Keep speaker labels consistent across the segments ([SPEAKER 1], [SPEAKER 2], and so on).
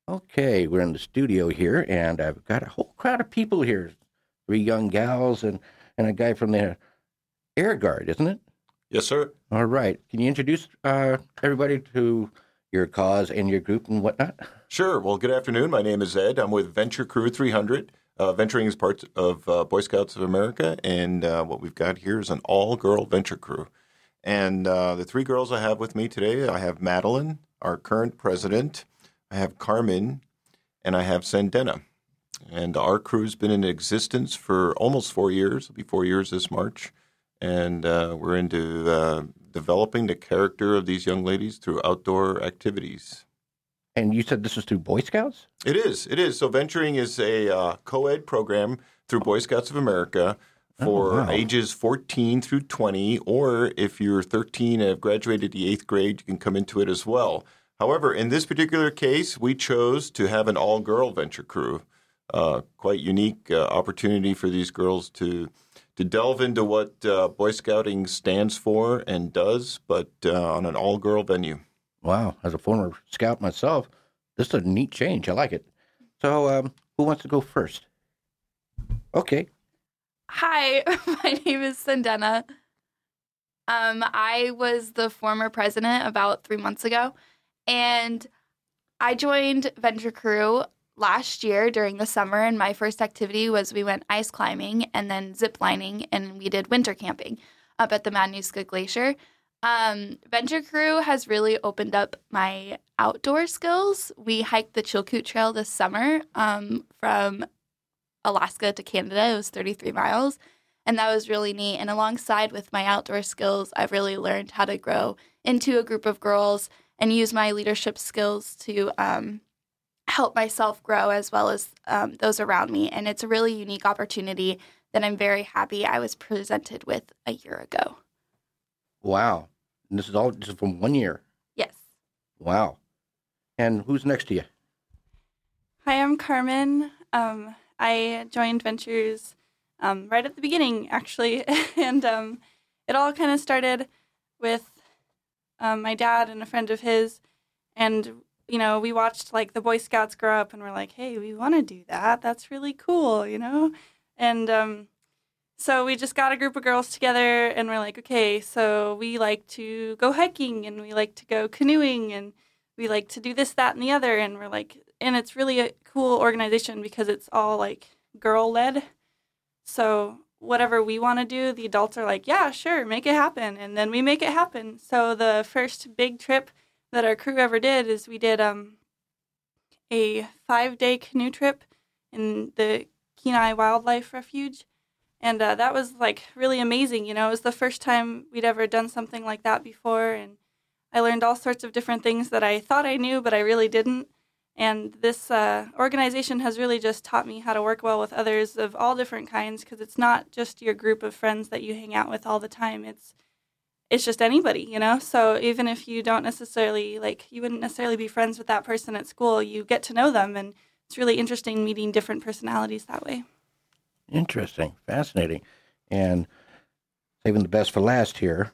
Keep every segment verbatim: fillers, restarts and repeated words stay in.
[SPEAKER 1] Okay, we're in the studio here, and I've got a whole crowd of people here. Three young gals and, and a guy from the Air Guard, isn't it?
[SPEAKER 2] Yes, sir.
[SPEAKER 1] All right. Can you introduce uh, everybody to your cause and your group and whatnot?
[SPEAKER 2] Sure. Well, good afternoon. My name is Ed. I'm with Venture Crew three hundred. Uh, venturing is part of uh, Boy Scouts of America, and uh, what we've got here is an all-girl venture crew. And uh, the three girls I have with me today, I have Madeline, our current president, I have Carmen, and I have Sandena. And our crew's been in existence for almost four years. It'll be four years this March. And uh, we're into uh, developing the character of these young ladies through outdoor activities.
[SPEAKER 1] And you said this is through Boy Scouts?
[SPEAKER 2] It is. It is. So venturing is a uh, co-ed program through Boy Scouts of America for
[SPEAKER 1] Oh, wow.
[SPEAKER 2] ages fourteen through twenty, or if you're thirteen and have graduated the eighth grade, you can come into it as well. However, in this particular case, we chose to have an all-girl venture crew. Uh, quite unique uh, opportunity for these girls to to delve into what uh, Boy Scouting stands for and does, but uh, on an all-girl venue.
[SPEAKER 1] Wow. As a former scout myself, this is a neat change. I like it. So, um, who wants to go first? Okay.
[SPEAKER 3] Hi, my name is Sandena. Um, I was the former president about three months ago, and I joined Venture Crew last year during the summer, and my first activity was we went ice climbing and then zip lining, and we did winter camping up at the Matanuska Glacier. Um, Venture Crew has really opened up my outdoor skills. We hiked the Chilkoot Trail this summer um, from Alaska to Canada. It was thirty-three miles, and that was really neat. And alongside with my outdoor skills, I've really learned how to grow into a group of girls and use my leadership skills to um, help myself grow as well as um, those around me. And it's a really unique opportunity that I'm very happy I was presented with a year ago.
[SPEAKER 1] Wow. And this is all just from one year.
[SPEAKER 3] Yes.
[SPEAKER 1] Wow. And who's next to you?
[SPEAKER 4] Hi, I'm Carmen. Um, I joined Ventures um, right at the beginning, actually, and um, it all kind of started with um, my dad and a friend of his, and you know, we watched like the Boy Scouts grow up, and we're like, hey, we want to do that. That's really cool, you know, and um, so we just got a group of girls together, and we're like, okay, so we like to go hiking, and we like to go canoeing, and we like to do this, that, and the other, and we're like, and it's really a cool organization because it's all like girl-led. So whatever we want to do, the adults are like, yeah, sure, make it happen, and then we make it happen. So the first big trip that our crew ever did is we did um, a five-day canoe trip in the Kenai Wildlife Refuge. And uh, that was, like, really amazing. You know, it was the first time we'd ever done something like that before. And I learned all sorts of different things that I thought I knew, but I really didn't. And this uh, organization has really just taught me how to work well with others of all different kinds, because it's not just your group of friends that you hang out with all the time. It's it's just anybody, you know? So even if you don't necessarily, like, you wouldn't necessarily be friends with that person at school, you get to know them. And it's really interesting meeting different personalities that way.
[SPEAKER 1] Interesting. Fascinating. And saving the best for last here.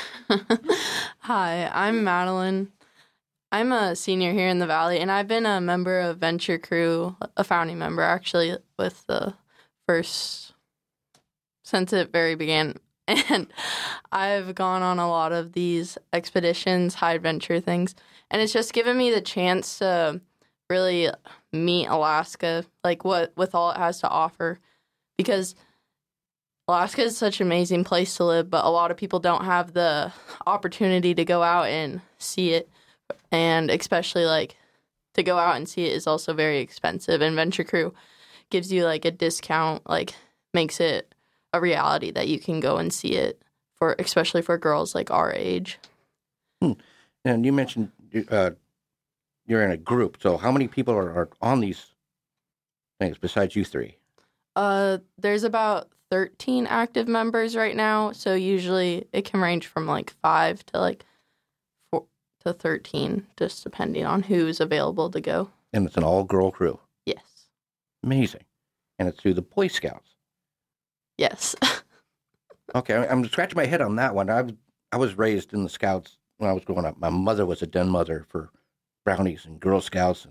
[SPEAKER 5] Hi, I'm Madeline. I'm a senior here in the Valley, and I've been a member of Venture Crew, a founding member, actually, with the first, since it very began. And I've gone on a lot of these expeditions, high adventure things, and it's just given me the chance to really meet Alaska, like what with all it has to offer. Because Alaska is such an amazing place to live, but a lot of people don't have the opportunity to go out and see it. And especially, like, to go out and see it is also very expensive. And Venture Crew gives you, like, a discount, like, makes it a reality that you can go and see it, for especially for girls, like, our age.
[SPEAKER 1] Hmm. And you mentioned uh, you're in a group. So how many people are, are on these things besides you three?
[SPEAKER 5] Uh, there's about thirteen active members right now, so usually it can range from like five to like four to thirteen, just depending on who's available to go.
[SPEAKER 1] And it's an all-girl crew.
[SPEAKER 5] Yes.
[SPEAKER 1] Amazing. And it's through the Boy Scouts.
[SPEAKER 5] Yes.
[SPEAKER 1] Okay, I- I'm scratching my head on that one. I was, I was raised in the Scouts when I was growing up. My mother was a den mother for brownies and Girl Scouts and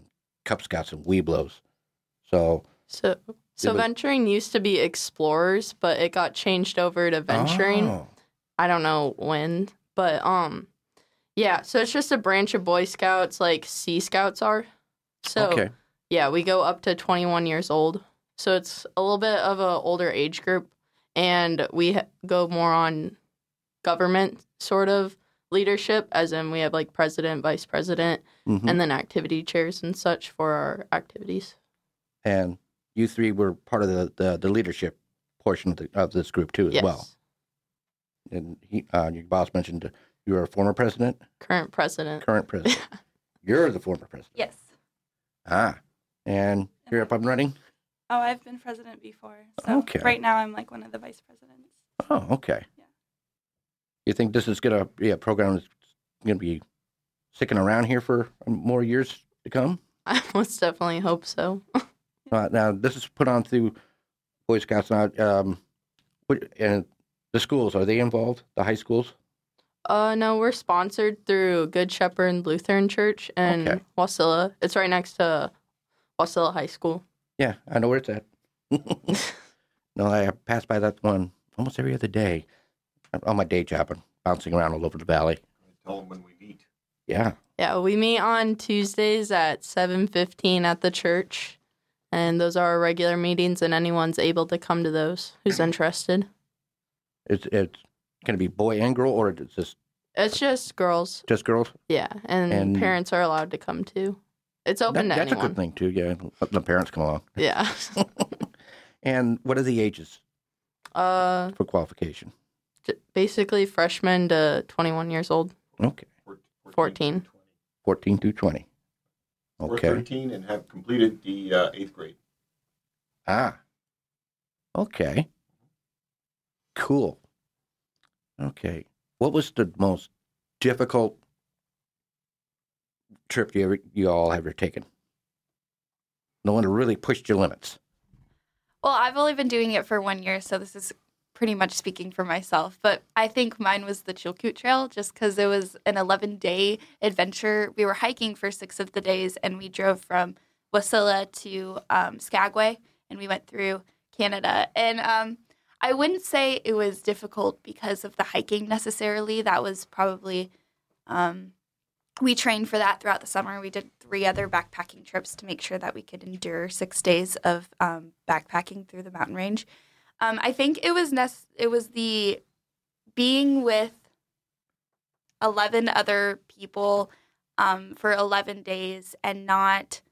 [SPEAKER 1] Cub Scouts and Webelos. So,
[SPEAKER 5] So, so
[SPEAKER 1] was-
[SPEAKER 5] venturing used to be explorers, but it got changed over to venturing.
[SPEAKER 1] Oh,
[SPEAKER 5] I don't know when, but um, yeah. So it's just a branch of Boy Scouts, like Sea Scouts are. So
[SPEAKER 1] okay.
[SPEAKER 5] yeah, we go up to twenty-one years old. So it's a little bit of a older age group, and we ha- go more on government sort of leadership, as in we have like president, vice president,
[SPEAKER 1] Mhm.
[SPEAKER 5] and then activity chairs and such for our activities.
[SPEAKER 1] And you three were part of the, the, the leadership portion of, the, of this group too, as
[SPEAKER 5] Yes.
[SPEAKER 1] well. And he, uh, your boss mentioned you were a former president,
[SPEAKER 5] Current president.
[SPEAKER 1] current president. You're the former president.
[SPEAKER 3] Yes.
[SPEAKER 1] Ah, and you're up and running.
[SPEAKER 4] Oh, I've been president before. So
[SPEAKER 1] Okay.
[SPEAKER 4] right now I'm like one of the vice presidents.
[SPEAKER 1] Oh, okay.
[SPEAKER 4] Yeah.
[SPEAKER 1] You think this is gonna be a program that's gonna be sticking around here for more years to come?
[SPEAKER 5] I most definitely hope so.
[SPEAKER 1] Uh, now, this is put on through Boy Scouts. Now, um, what, and the schools, are they involved? The high schools?
[SPEAKER 5] Uh, no, we're sponsored through Good Shepherd Lutheran Church in
[SPEAKER 1] Okay.
[SPEAKER 5] Wasilla. It's right next to Wasilla High School.
[SPEAKER 1] Yeah, I know where it's at. No, I pass by that one almost every other day on my day job and bouncing around all over the valley.
[SPEAKER 2] Tell them when we meet.
[SPEAKER 1] Yeah.
[SPEAKER 5] Yeah, we meet on Tuesdays at seven fifteen at the church, and those are our regular meetings, and anyone's able to come to those who's interested.
[SPEAKER 1] It's it's going to be boy and girl, or it's just
[SPEAKER 5] It's just girls,
[SPEAKER 1] just girls?
[SPEAKER 5] yeah, and,
[SPEAKER 1] And-
[SPEAKER 5] parents are allowed to come too. It's open
[SPEAKER 1] That-
[SPEAKER 5] to
[SPEAKER 1] that's
[SPEAKER 5] anyone.
[SPEAKER 1] a good thing too. Yeah, let the parents come along.
[SPEAKER 5] Yeah.
[SPEAKER 1] And what are the ages
[SPEAKER 5] uh,
[SPEAKER 1] for qualification?
[SPEAKER 5] j- basically freshmen to twenty-one years old.
[SPEAKER 1] Okay,
[SPEAKER 5] fourteen.
[SPEAKER 1] fourteen through twenty.
[SPEAKER 2] Or
[SPEAKER 1] Okay.
[SPEAKER 2] thirteen and have completed the uh, eighth grade.
[SPEAKER 1] Ah. Okay. Cool. Okay. What was the most difficult trip you ever, you all ever taken? The one that really pushed your limits.
[SPEAKER 3] Well, I've only been doing it for one year, so this is pretty much speaking for myself. But I think mine was the Chilkoot Trail, just because it was an eleven-day adventure. We were hiking for six of the days, and we drove from Wasilla to um, Skagway, and we went through Canada. And um, I wouldn't say it was difficult because of the hiking necessarily. That was probably um, we trained for that throughout the summer. We did three other backpacking trips to make sure that we could endure six days of um, backpacking through the mountain range. Um, I think it was nec- it was the being with eleven other people um, for eleven days and not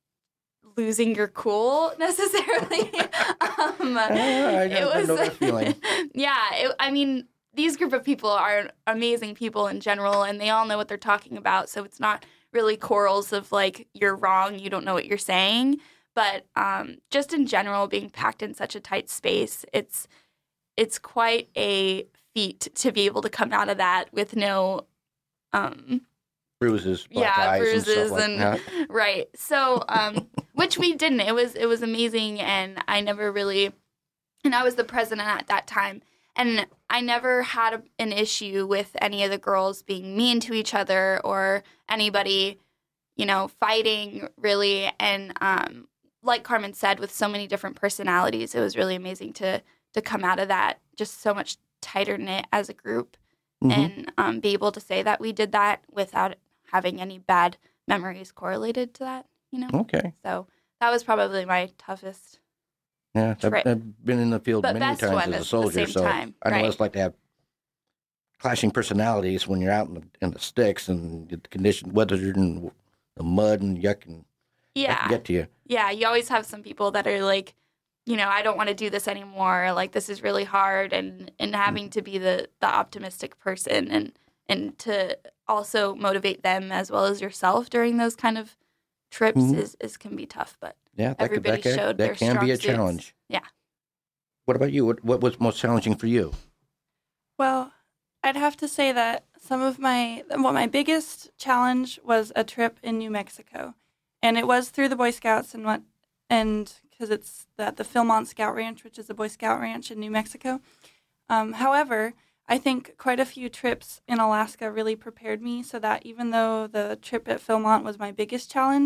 [SPEAKER 3] losing your cool necessarily. um,
[SPEAKER 1] Ah, I know- I know that feeling.
[SPEAKER 3] yeah, it, I mean, these group of people are amazing people in general, and they all know what they're talking about. So it's not really quarrels of like, you're wrong, you don't know what you're saying. But um, just in general, being packed in such a tight space, it's it's quite a feat to be able to come out of that with no, um,
[SPEAKER 1] Bruises, black
[SPEAKER 3] yeah,
[SPEAKER 1] eyes,
[SPEAKER 3] bruises
[SPEAKER 1] and stuff like
[SPEAKER 3] and
[SPEAKER 1] that.
[SPEAKER 3] right. So, um, which we didn't. It was it was amazing, and I never really, and I was the president at that time, and I never had a, an issue with any of the girls being mean to each other or anybody, you know, fighting really. And um, like Carmen said, with so many different personalities, it was really amazing to to come out of that just so much tighter knit as a group,
[SPEAKER 1] Mhm.
[SPEAKER 3] and um, be able to say that we did that without having any bad memories correlated to that, you know?
[SPEAKER 1] Okay.
[SPEAKER 3] So that was probably my toughest.
[SPEAKER 1] Yeah, I've,
[SPEAKER 3] Trip.
[SPEAKER 1] I've been in the field
[SPEAKER 3] But
[SPEAKER 1] many
[SPEAKER 3] best
[SPEAKER 1] times
[SPEAKER 3] one
[SPEAKER 1] as a
[SPEAKER 3] at the
[SPEAKER 1] soldier,
[SPEAKER 3] same
[SPEAKER 1] so
[SPEAKER 3] time,
[SPEAKER 1] I know what
[SPEAKER 3] right.
[SPEAKER 1] it's like to have clashing personalities when you're out in the, in the sticks and the condition, weathered and the mud and yuck, and that
[SPEAKER 3] Yeah.
[SPEAKER 1] can get to you.
[SPEAKER 3] Yeah. You always have some people that are like, you know, I don't want to do this anymore. Like, this is really hard. And, and having to be the, the optimistic person and, and to also motivate them as well as yourself during those kind of trips
[SPEAKER 1] Mhm.
[SPEAKER 3] is, is can be tough. But
[SPEAKER 1] Yeah, that, could,
[SPEAKER 3] everybody
[SPEAKER 1] that, can-
[SPEAKER 3] showed
[SPEAKER 1] that
[SPEAKER 3] their
[SPEAKER 1] can be a
[SPEAKER 3] strong suits.
[SPEAKER 1] challenge.
[SPEAKER 3] Yeah.
[SPEAKER 1] What about you? What, what was most challenging for you?
[SPEAKER 4] Well, I'd have to say that some of my, well, my biggest challenge was a trip in New Mexico. And it was through the Boy Scouts and what, and because it's the, the Philmont Scout Ranch, which is a Boy Scout ranch in New Mexico. Um, however, I think quite a few trips in Alaska really prepared me so that even though the trip at Philmont was my biggest challenge,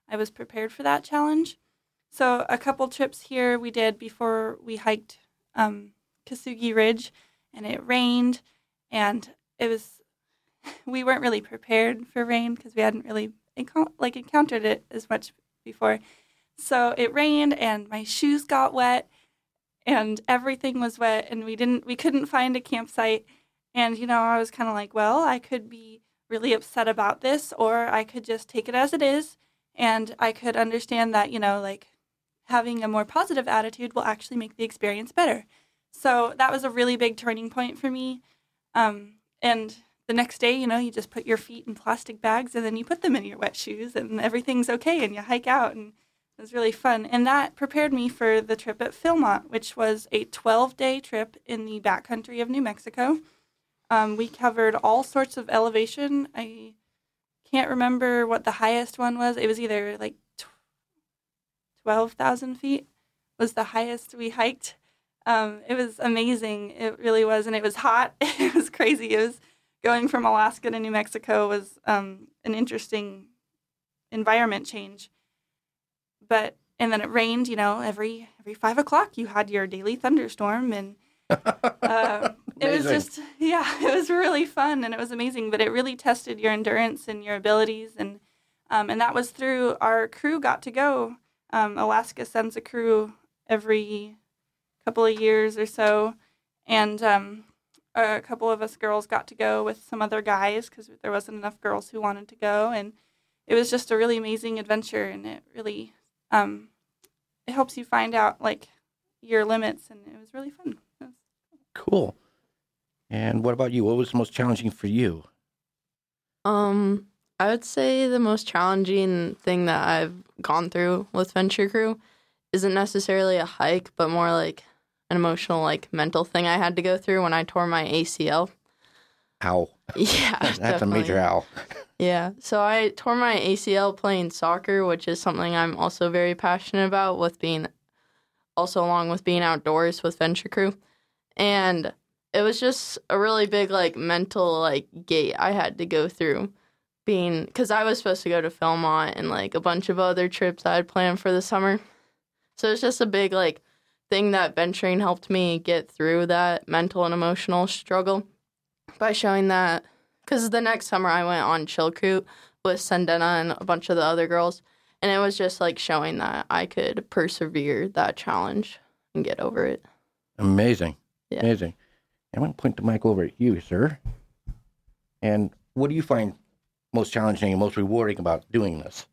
[SPEAKER 4] I was prepared for that challenge. So a couple trips here we did before we hiked um, Kasugi Ridge, and it rained, and it was we weren't really prepared for rain because we hadn't really encou- like encountered it as much before. So it rained, and my shoes got wet, and everything was wet, and we didn't we couldn't find a campsite. And you know, I was kind of like, well, I could be really upset about this, or I could just take it as it is, and I could understand that, you know, like having a more positive attitude will actually make the experience better. So that was a really big turning point for me. Um, and the next day, you know, you just put your feet in plastic bags and then you put them in your wet shoes and everything's okay and you hike out, and it was really fun. And that prepared me for the trip at Philmont, which was a twelve-day trip in the backcountry of New Mexico. Um, we covered all sorts of elevation. I can't remember what the highest one was. It was either like twelve thousand feet was the highest we hiked. Um, it was amazing. It really was. And it was hot. It was crazy. It was going from Alaska to New Mexico was um, an interesting environment change. But, and then it rained, you know, every, every five o'clock you had your daily thunderstorm, and uh, it was just, yeah, it was really fun and it was amazing, but it really tested your endurance and your abilities. And, um, and that was through our crew got to go. Um, Alaska sends a crew every couple of years or so, and um, a couple of us girls got to go with some other guys because there wasn't enough girls who wanted to go, and it was just a really amazing adventure, and it really um, it helps you find out like your limits, and it was really fun. It was...
[SPEAKER 1] Cool. And what about you? What was the most challenging for you?
[SPEAKER 5] Um, I would say the most challenging thing that I've gone through with Venture Crew isn't necessarily a hike, but more like an emotional, like mental thing I had to go through when I tore my A C L.
[SPEAKER 1] Ow.
[SPEAKER 5] Yeah,
[SPEAKER 1] That's
[SPEAKER 5] definitely.
[SPEAKER 1] a major ow.
[SPEAKER 5] Yeah, so I tore my A C L playing soccer, which is something I'm also very passionate about, with being also along with being outdoors with Venture Crew. And it was just a really big like mental like gate I had to go through, being because I was supposed to go to Philmont and like a bunch of other trips I had planned for the summer. So it's just a big like thing that venturing helped me get through that mental and emotional struggle by showing that. Because the next summer I went on Chilkoot with Sendena and a bunch of the other girls, and it was just like showing that I could persevere that challenge and get over it.
[SPEAKER 1] Amazing.
[SPEAKER 5] Yeah.
[SPEAKER 1] Amazing. I'm going to point the mic over at you, sir. And what do you find most challenging and most rewarding about doing this?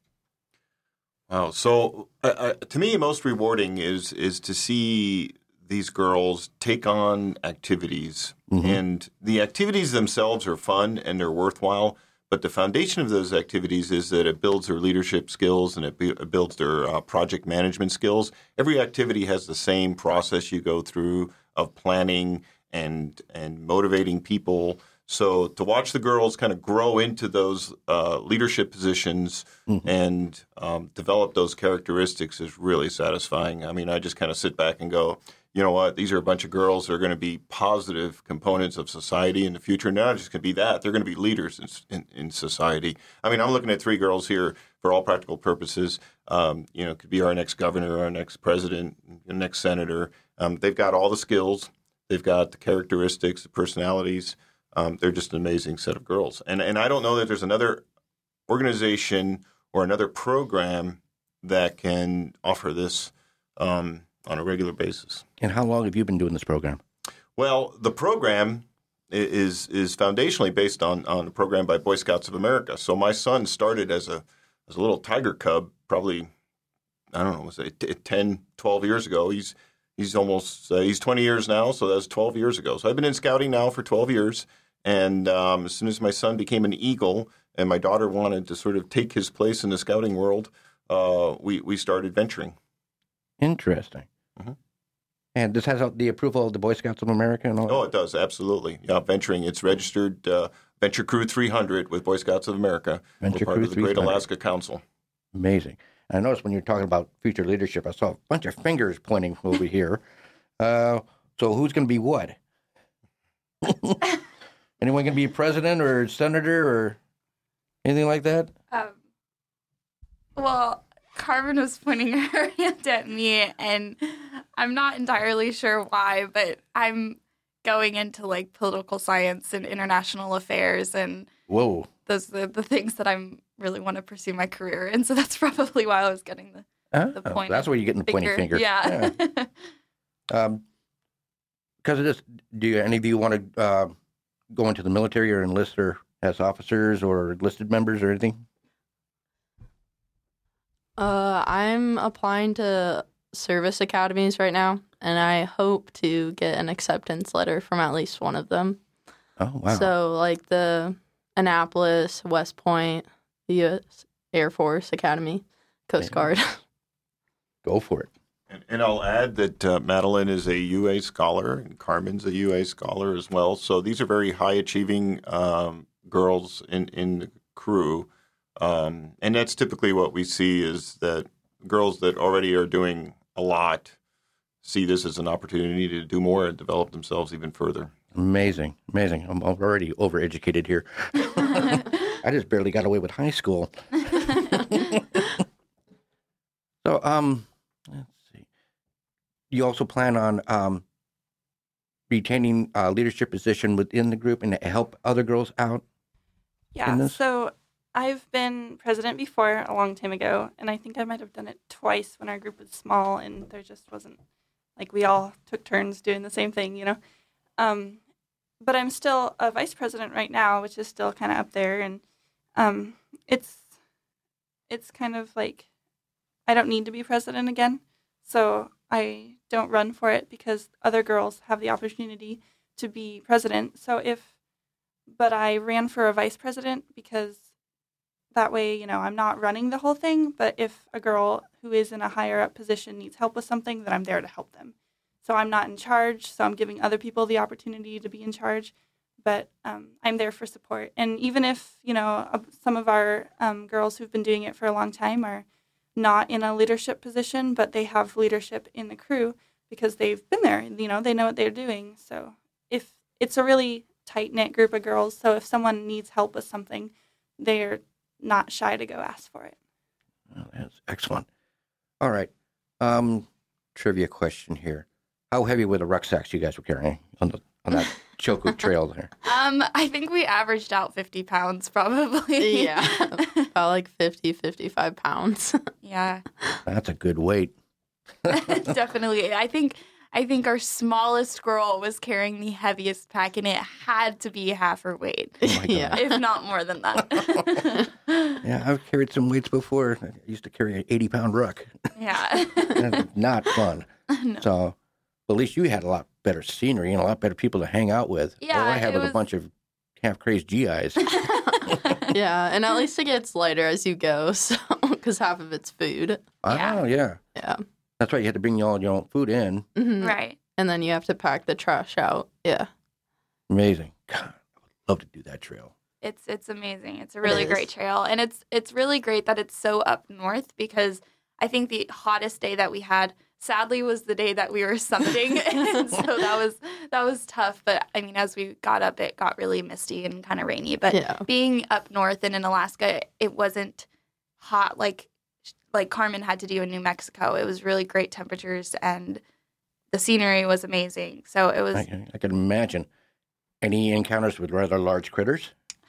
[SPEAKER 2] Wow. So uh, uh, to me, most rewarding is is to see these girls take on activities. Mm-hmm. And the activities themselves are fun and they're worthwhile. But the foundation of those activities is that it builds their leadership skills and it, be, it builds their uh, project management skills. Every activity has the same process you go through of planning and and motivating people. So to watch the girls kind of grow into those uh, leadership positions mm-hmm. and um, develop those characteristics is really satisfying. I mean, I just kind of sit back and go, you know what, these are a bunch of girls that are going to be positive components of society in the future. Not just going to be that, they're going to be leaders in, in, in society. I mean, I'm looking at three girls here for all practical purposes. Um, you know, could be our next governor, our next president, next senator. Um, they've got all the skills. They've got the characteristics, the personalities. Um, they're just an amazing set of girls. And and I don't know that there's another organization or another program that can offer this um, on a regular basis.
[SPEAKER 1] And how long have you been doing this program?
[SPEAKER 2] Well, the program is is foundationally based on, on a program by Boy Scouts of America. So my son started as a as a little tiger cub, probably, I don't know, was it ten, twelve years ago. He's he's almost, uh, he's twenty years now, so that was twelve years ago. So I've been in scouting now for twelve years. And um, as soon as my son became an Eagle and my daughter wanted to sort of take his place in the scouting world, uh, we, we started venturing.
[SPEAKER 1] Interesting. Mm-hmm. And this has the approval of the Boy Scouts of America and all that?
[SPEAKER 2] Oh, it does, absolutely. Yeah, venturing. It's registered uh, Venture Crew three hundred with Boy Scouts of America.
[SPEAKER 1] Venture
[SPEAKER 2] We're part
[SPEAKER 1] Crew
[SPEAKER 2] of the Great Alaska Council.
[SPEAKER 1] Amazing. And I noticed when you're talking about future leadership, I saw a bunch of fingers pointing over here. Uh, so who's going to be what? Anyone going to be president or senator or anything like that?
[SPEAKER 3] Um, well, Carmen was pointing her hand at me, and I'm not entirely sure why, but I'm going into like political science and international affairs, and
[SPEAKER 1] Whoa.
[SPEAKER 3] those are the things that I'm really want to pursue my career in. So that's probably why I was getting the,
[SPEAKER 1] Oh,
[SPEAKER 3] the point.
[SPEAKER 1] that's where you're getting the pointing finger.
[SPEAKER 3] Yeah.
[SPEAKER 1] Yeah. Um, because of this, do you, any of you want to uh, go into the military or enlist or as officers or enlisted members or anything?
[SPEAKER 5] Uh, I'm applying to service academies right now, and I hope to get an acceptance letter from at least one of them.
[SPEAKER 1] Oh, wow.
[SPEAKER 5] So, like the Annapolis, West Point, the U S Air Force Academy, Coast
[SPEAKER 1] Yeah.
[SPEAKER 5] Guard.
[SPEAKER 1] Go for it.
[SPEAKER 2] And, and I'll add that uh, Madeline is a U A scholar, and Carmen's a U A scholar as well. So these are very high-achieving um, girls in, in the crew. Um, and that's typically what we see is that girls that already are doing a lot see this as an opportunity to do more and develop themselves even further.
[SPEAKER 1] Amazing. Amazing. I'm already overeducated here. I just barely got away with high school. So, um, let's see. You also plan on um, retaining a leadership position within the group and to help other girls out?
[SPEAKER 4] Yeah,
[SPEAKER 1] in this?
[SPEAKER 4] so I've been president before a long time ago, and I think I might have done it twice when our group was small and there just wasn't, like, we all took turns doing the same thing, you know? Um, but I'm still a vice president right now, which is still kind of up there, and um, it's it's kind of like I don't need to be president again, so I don't run for it because other girls have the opportunity to be president. So if, but I ran for a vice president because that way, you know, I'm not running the whole thing, but if a girl who is in a higher up position needs help with something, then I'm there to help them. So I'm not in charge, so I'm giving other people the opportunity to be in charge, but um, I'm there for support. And even if, you know, uh, some of our um, girls who've been doing it for a long time are not in a leadership position, but they have leadership in the crew because they've been there, you know, they know what they're doing. So if it's a really tight-knit group of girls, so if someone needs help with something, they're not shy to go ask for it.
[SPEAKER 1] Oh, that's excellent. All right. Um, trivia question here. How heavy were the rucksacks you guys were carrying on the on that Chilkoot trail there?
[SPEAKER 3] Um, I think we averaged out fifty pounds probably.
[SPEAKER 5] Yeah, about like fifty, fifty-five pounds.
[SPEAKER 3] Yeah.
[SPEAKER 1] That's a good weight.
[SPEAKER 3] Definitely. I think I think our smallest girl was carrying the heaviest pack, and it had to be half her weight,
[SPEAKER 1] Oh my God.
[SPEAKER 5] Yeah.
[SPEAKER 3] if not more than that.
[SPEAKER 1] Yeah, I've carried some weights before. I used to carry an eighty-pound ruck.
[SPEAKER 3] Yeah.
[SPEAKER 1] That's not fun.
[SPEAKER 3] No.
[SPEAKER 1] So, but at least you had a lot better scenery and a lot better people to hang out with.
[SPEAKER 3] Yeah,
[SPEAKER 1] All I had
[SPEAKER 3] it
[SPEAKER 1] was,
[SPEAKER 3] was-
[SPEAKER 1] a bunch of half-crazed G Is.
[SPEAKER 5] Yeah, and at least it gets lighter as you go, so because half of it's food.
[SPEAKER 3] Yeah.
[SPEAKER 1] Oh, yeah.
[SPEAKER 5] Yeah.
[SPEAKER 1] That's right. You had to bring all your own food in.
[SPEAKER 5] Mhm.
[SPEAKER 3] Right.
[SPEAKER 5] And then you have to pack the trash out. Yeah.
[SPEAKER 1] Amazing. God, I would love to do that trail.
[SPEAKER 3] It's it's amazing. It's a really
[SPEAKER 5] is.
[SPEAKER 3] great trail, and it's it's really great that it's so up north because I think the hottest day that we had, sadly, was the day that we were summiting, and so that was that was tough. But I mean, as we got up, it got really misty and kind of rainy. But
[SPEAKER 5] Yeah.
[SPEAKER 3] being up north and in Alaska, it wasn't hot like like Carmen had to do in New Mexico. It was really great temperatures, and the scenery was amazing. So it was.
[SPEAKER 1] I, I can imagine. Any encounters with rather large critters?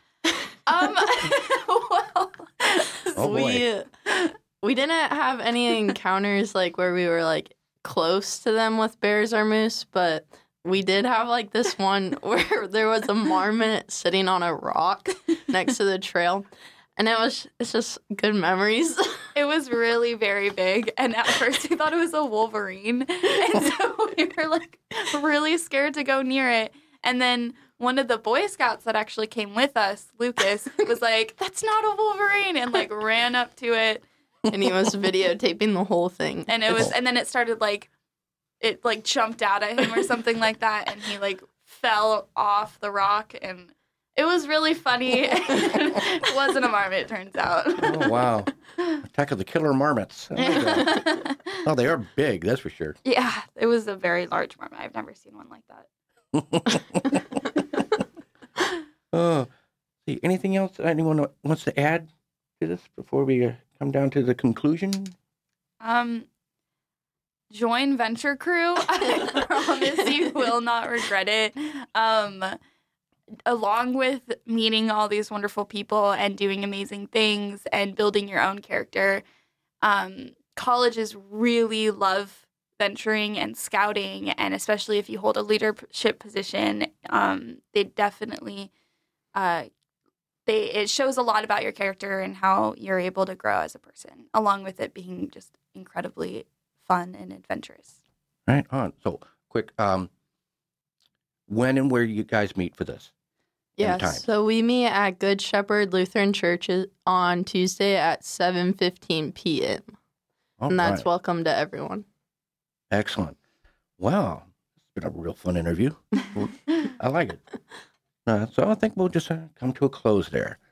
[SPEAKER 3] Um, well,
[SPEAKER 1] Oh, boy.
[SPEAKER 5] we we didn't have any encounters like where we were like close to them with bears or moose, but we did have like this one where there was a marmot sitting on a rock next to the trail, and it was it's just good memories.
[SPEAKER 3] it was really very big, and at first we thought it was a wolverine, and so we were like really scared to go near it. And then one of the Boy Scouts that actually came with us, Lucas, was like, "That's not a wolverine," and like ran up to it.
[SPEAKER 5] And he was videotaping the whole thing.
[SPEAKER 3] And it was, and then it started like, it like jumped out at him or something like that, and he like fell off the rock, and it was really funny. It wasn't a marmot, it turns out.
[SPEAKER 1] Oh, wow. Attack of the killer marmots. Oh, my God. Oh, they are big, that's for sure.
[SPEAKER 3] Yeah, it was a very large marmot. I've never seen one like that.
[SPEAKER 1] Oh, see, anything else anyone wants to add to this before we uh, come down to the conclusion?
[SPEAKER 3] Um, join Venture Crew. I promise you will not regret it. Um, along with meeting all these wonderful people and doing amazing things and building your own character, um, colleges really love venturing and scouting, and especially if you hold a leadership position, um, they definitely uh, they it shows a lot about your character and how you're able to grow as a person, along with it being just incredibly fun and adventurous.
[SPEAKER 1] Right on. So, quick, um, when and where do you guys meet for this?
[SPEAKER 5] Yeah, so we meet at Good Shepherd Lutheran Church on Tuesday at seven fifteen p.m.
[SPEAKER 1] All
[SPEAKER 5] and that's
[SPEAKER 1] right.
[SPEAKER 5] welcome to everyone.
[SPEAKER 1] Excellent. Wow. It's been a real fun interview. I like it. Uh, so I think we'll just uh, come to a close there.